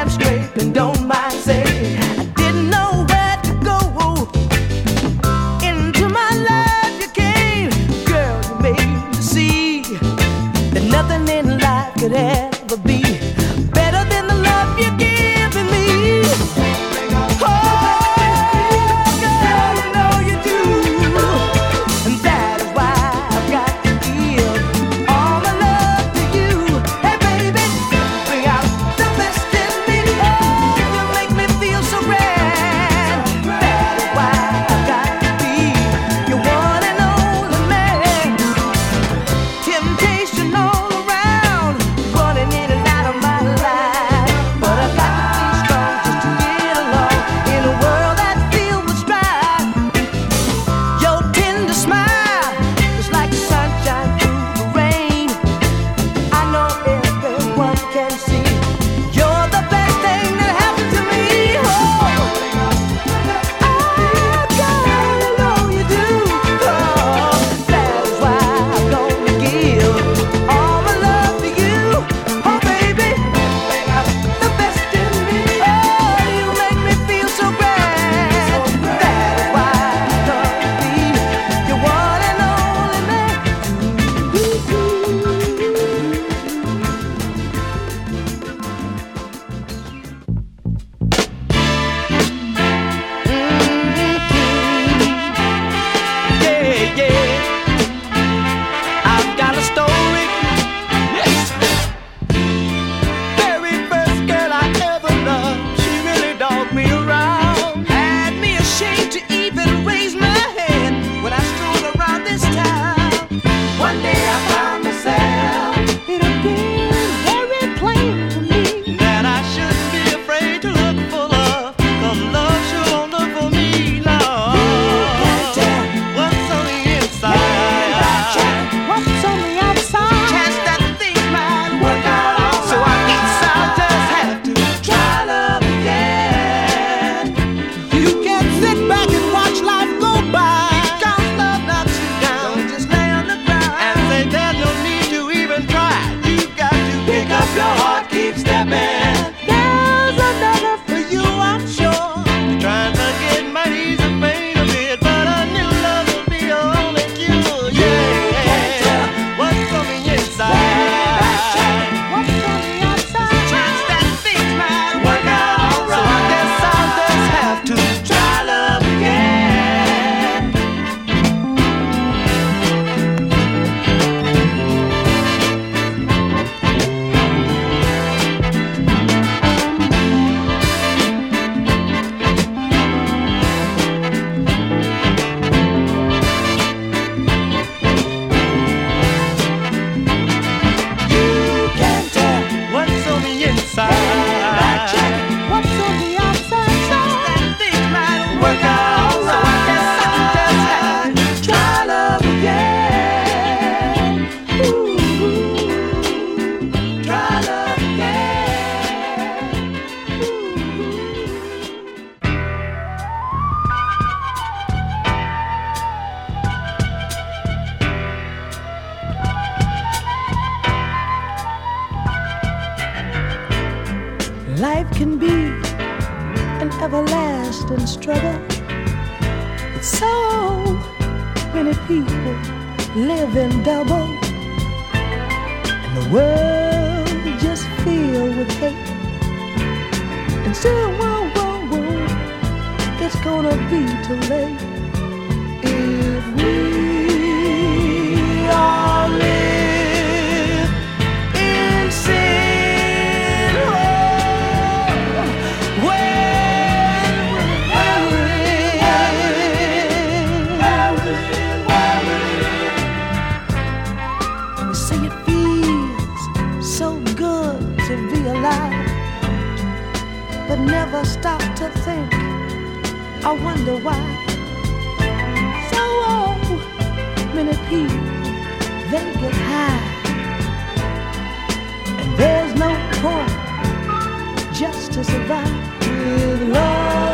damn straight and don't mind saying I didn't know where to go. Into my life you came, girl, you made me see that nothing in life could ever be better than the love you're giving me. Oh, girl, you know you do, and that is why I've got to give all my love to you. Hey baby, bring out the best in me. Oh, you make me feel so grand. That is why I've got to be your one and only man. Temptation all around, running in and out of my life, but I got to be strong just to get along in a world that filled with strife. Your tender smile is like sunshine through the rain. I know everyone can see you're the best thing that happened to me. Oh, girl, you know you do. Oh, that is why I'm gonna give all my love to you. Oh, baby, the best in me. Oh, you make me feel so grand. That is why I'm gonna be your one and only man. Yeah, yeah. I've got a story. Yes. Very first girl I ever loved, she really dogged me around. Had me ashamed to even raise my hand when I strolled around this town. One day I found myself, it had been very plain to me that I shouldn't be afraid to look for love, 'cause love sure won't look for me, Lord. You can't tell what's on the inside. What's on the outside? Chance that things might work out. So I guess I'll just have to try love again. You can sit back and watch life go by, because love knocks you down. Don't just lay on the ground and say there's no need to even try. You got to pick up your heart, keep stepping. There's another for you, I'm sure. You're trying to get my ease and pain a bit, but a new love will be your only cure. Yeah, what's on the inside? What's on the outside? Chance that things might work out alright. So I guess I'll just have to try love again. You can't tell what's on the inside. What's on the outside? Chance that things might work out alright. So I guess I'll just have to try love again. Ooh, try love again. Life can be an everlasting struggle. With so many people living double, and the world just filled with hate. And still, it's gonna be too late if we all live in sin. Oh, you say it feels so good to be alive, but never stop to think, I wonder why. So many people, they get high, and there's no point just to survive with love.